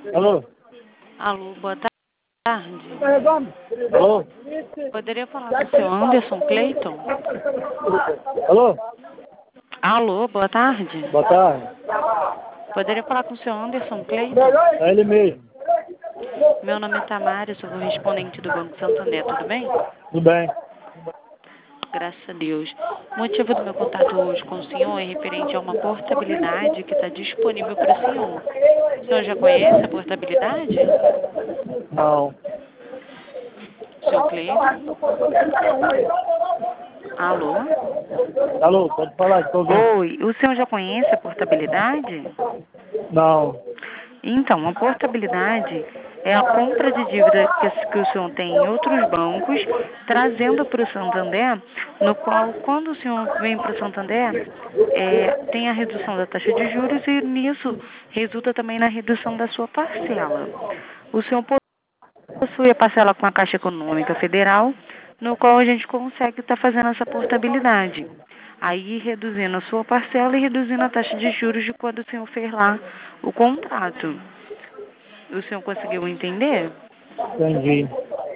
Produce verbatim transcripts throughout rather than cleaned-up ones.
Alô? Alô, boa tarde. Alô? Poderia falar com o senhor Anderson Clayton? Alô? Alô, boa tarde. Boa tarde. Poderia falar com o senhor Anderson Clayton? É ele mesmo. Meu nome é Tamara, eu sou correspondente do Banco Santander, tudo bem? Tudo bem? Graças a Deus. O motivo do meu contato hoje com o senhor é referente a uma portabilidade que está disponível para o senhor. O senhor já conhece a portabilidade? Não. Senhor Clayton? Alô? Alô, pode falar, estou ouvindo. Oi, o senhor já conhece a portabilidade? Não. Então, a portabilidade é a compra de dívida que, que o senhor tem em outros bancos, trazendo para o Santander, no qual, quando o senhor vem para o Santander, é, tem a redução da taxa de juros e nisso resulta também na redução da sua parcela. O senhor possui a parcela com a Caixa Econômica Federal, no qual a gente consegue estar fazendo essa portabilidade. Aí reduzindo a sua parcela e reduzindo a taxa de juros de quando o senhor fez lá o contrato. O senhor conseguiu entender? Entendi.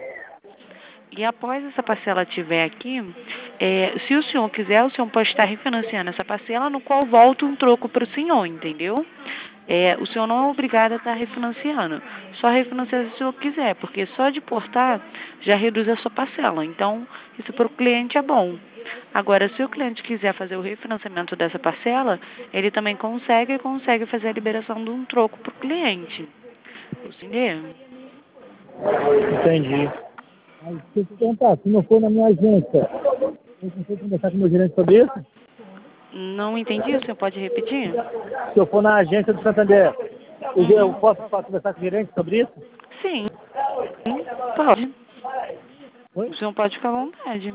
E após essa parcela estiver aqui, é, se o senhor quiser, o senhor pode estar refinanciando essa parcela, no qual volta um troco para o senhor, entendeu? É, o senhor não é obrigado a estar refinanciando. Só refinanciar se o senhor quiser, porque só de portar já reduz a sua parcela. Então, isso para o cliente é bom. Agora, se o cliente quiser fazer o refinanciamento dessa parcela, ele também consegue e consegue fazer a liberação de um troco para o cliente. Entendeu? Entendi. Mas deixa eu te perguntar, se não for na minha agência, eu consigo conversar com o meu gerente sobre isso? Não entendi, o senhor pode repetir? Se eu for na agência do Santander, eu eu Uhum. posso conversar com o gerente sobre isso? Sim, pode. O Oi? senhor pode ficar à vontade.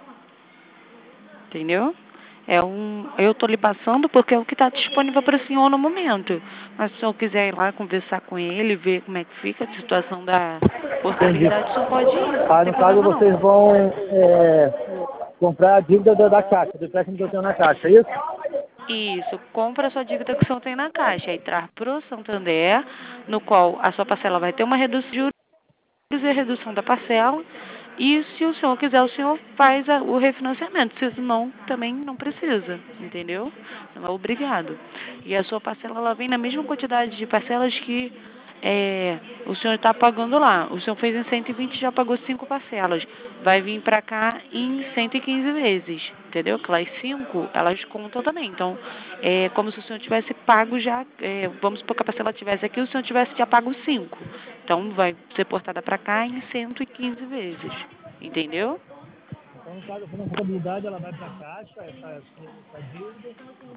Entendeu? É um, eu estou lhe passando porque é o que está disponível para o senhor no momento. Mas se o senhor quiser ir lá conversar com ele, ver como é que fica a situação da Entendi. portabilidade, o senhor pode ir, não Ah, tem no caso problema não. vocês vão é, comprar a dívida da, da Caixa, do empréstimo que eu tenho na Caixa, é isso? Isso, compra a sua dívida que o senhor tem na Caixa e traz para o Santander, no qual a sua parcela vai ter uma redução de juros e a redução da parcela. E se o senhor quiser, o senhor faz a- o refinanciamento. Se não, também não precisa, entendeu? Não é obrigado. E a sua parcela, ela vem na mesma quantidade de parcelas que é, o senhor está pagando lá. O senhor fez em cento e vinte e já pagou cinco parcelas. Vai vir para cá em cento e quinze vezes, entendeu? Que lá as cinco, elas contam também. Então, é como se o senhor tivesse pago já, é, vamos supor que a parcela tivesse aqui, o senhor tivesse já pago cinco. Então, vai ser portada para cá em cento e quinze vezes, entendeu? Então, no caso, a contabilidade, ela vai para a Caixa, essa, essa dívida.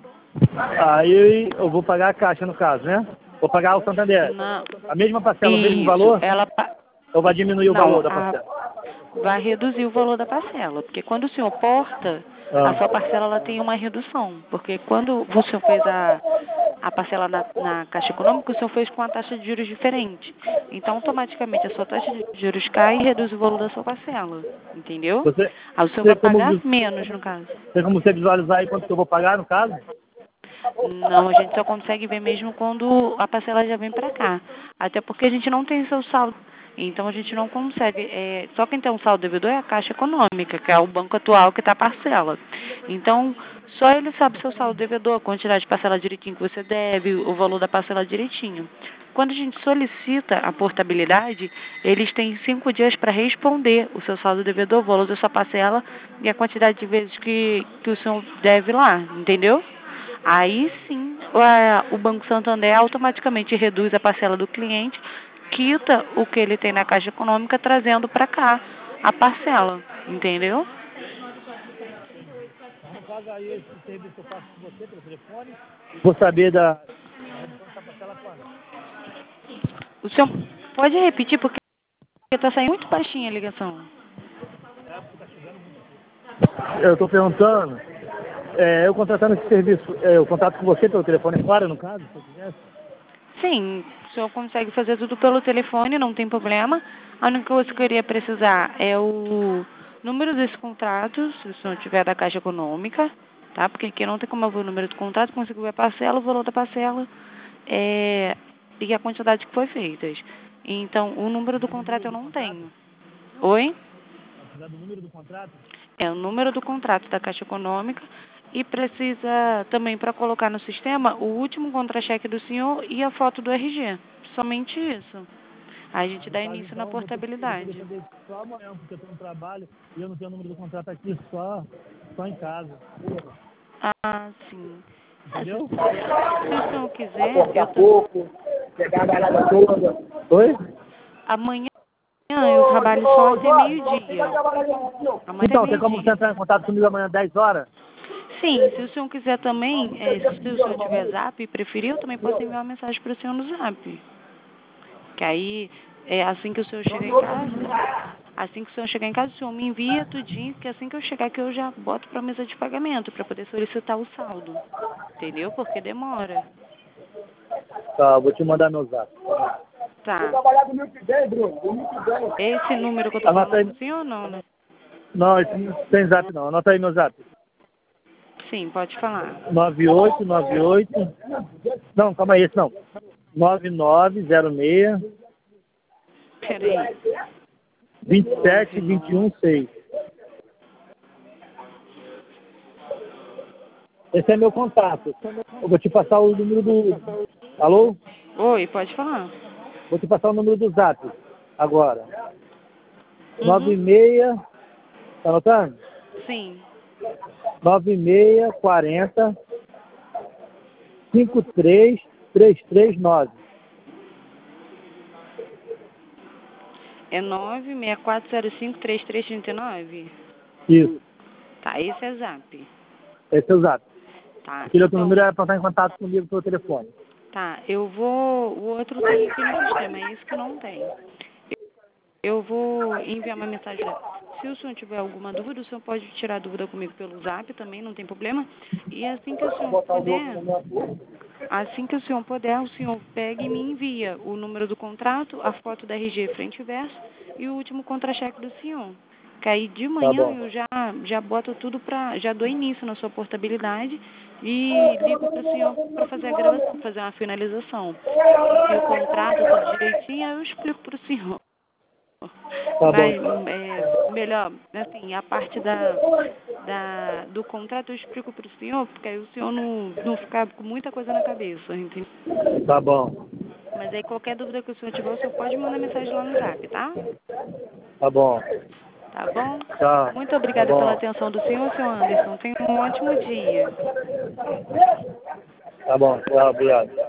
Aí eu vou pagar a Caixa, no caso, né? Vou pagar o Santander. Não, A mesma parcela, o mesmo isso, valor? ela, pa- Ou vai diminuir o não, valor da a, parcela? vai reduzir o valor da parcela, porque quando o senhor porta, a sua Ah, parcela ela tem uma redução, porque quando o senhor fez a, a parcela na, na Caixa Econômica, o senhor fez com uma taxa de juros diferente. Então, automaticamente, a sua taxa de juros cai e reduz o valor da sua parcela, entendeu? você Aí o senhor vai tem como, pagar vi- menos, no caso. tem como você visualizar aí quanto que eu vou pagar, no caso? Não, a gente só consegue ver mesmo quando a parcela já vem para cá. Até porque a gente não tem seu saldo. Então a gente não consegue. É, só quem tem um saldo devedor é a Caixa Econômica, que é o banco atual que está a parcela. Então, só ele sabe seu saldo devedor, a quantidade de parcela direitinho que você deve, o valor da parcela direitinho. Quando a gente solicita a portabilidade, eles têm cinco dias para responder o seu saldo devedor, o valor da sua parcela e a quantidade de vezes que, que o senhor deve lá, entendeu? Aí sim, o Banco Santander automaticamente reduz a parcela do cliente, quita o que ele tem na Caixa Econômica, trazendo para cá a parcela, entendeu? Então, no caso aí, esse serviço eu faço com você pelo telefone. Vou saber da redução dessa parcela quando? O senhor pode repetir, porque está saindo muito baixinha a ligação. Eu estou perguntando, é, eu contratando esse serviço, é, eu contato com você pelo telefone fora, no caso, se eu quisesse? Sim, o senhor consegue fazer tudo pelo telefone, não tem problema. A única coisa que eu iria precisar é o número desse contrato, se o senhor tiver da Caixa Econômica, tá? Porque aqui não tem como eu ver o número do contrato, consigo ver a parcela, o valor da parcela. É, e a quantidade que foi feita. Então, o número do contrato eu não tenho. Oi? Precisa do número do contrato? É o número do contrato da Caixa Econômica e precisa também, para colocar no sistema, o último contra-cheque do senhor e a foto do R G. Somente isso. Aí a gente Ah, dá no caso, início então, na eu vou, ter, eu vou poder portabilidade. fazer isso só amanhã, porque eu estou no trabalho e eu não tenho o número do contrato aqui, só, só em casa. Ah, sim. Ah, se, Entendeu? se o senhor quiser, Aportar eu tô... pouco, pegar a galera toda. Oi? amanhã eu trabalho só até meio-dia. Amanhã até Então, tem como você meio-dia. entrar em contato comigo amanhã às dez horas? Sim, se o senhor quiser também, é, se o senhor tiver zap e preferir, eu também posso enviar uma mensagem para o senhor no zap. Que aí, é, assim que o senhor chegar em casa, assim que o senhor chegar em casa, o senhor me envia tudinho, que assim que eu chegar aqui eu já boto para a mesa de pagamento, para poder solicitar o saldo. Entendeu? Porque demora. Tá, vou te mandar meu zap. Vou Tá. trabalhar do meu que bem, Bruno. Do meu que bem. Esse número que eu tô Anota falando com aí. o senhor ou não, né? Não, esse não tem zap não. Anota aí meu zap. Sim, pode falar. nove oito nove oito. Não, calma aí, esse não. nove nove zero seis Peraí. vinte e sete Nove, vinte e nove. um seis. Esse é meu contato. Eu vou te passar o número do... Alô? Oi, pode falar. Vou te passar o número do zap agora. nove Uhum. seis... Tá anotando? Sim. nove seis quatro zero cinco três três três nove. É nove seis quatro zero cinco três três três nove? Isso. Tá, esse é zap. Esse é o zap. Tá, Aquele outro número então, é para estar em contato comigo pelo telefone. tá, eu vou, o outro tem aqui no sistema, é esse que não tem. Eu vou enviar uma mensagem. Se o senhor tiver alguma dúvida, o senhor pode tirar a dúvida comigo pelo zap também, não tem problema. E assim que o senhor puder, assim que o senhor puder, o senhor pega e me envia o número do contrato, a foto da R G frente e verso e o último contra-cheque do senhor. Que aí de Tá manhã bom. eu já, já boto tudo para, já dou início na sua portabilidade e ligo para o senhor para fazer a gravação, fazer uma finalização. E o contrato, tudo direitinho, aí eu explico para o senhor. Tá bom. Mas é, melhor, assim, a parte da, da, do contrato eu explico para o senhor, porque aí o senhor não, não ficar com muita coisa na cabeça, entendeu? Tá bom. Mas aí qualquer dúvida que o senhor tiver, o senhor pode mandar mensagem lá no zap, tá? Tá bom. Tá bom? Tá. Muito Tá obrigada pela bom. atenção do senhor, senhor Anderson. Tenha um ótimo dia. Tá bom. Tá, obrigado.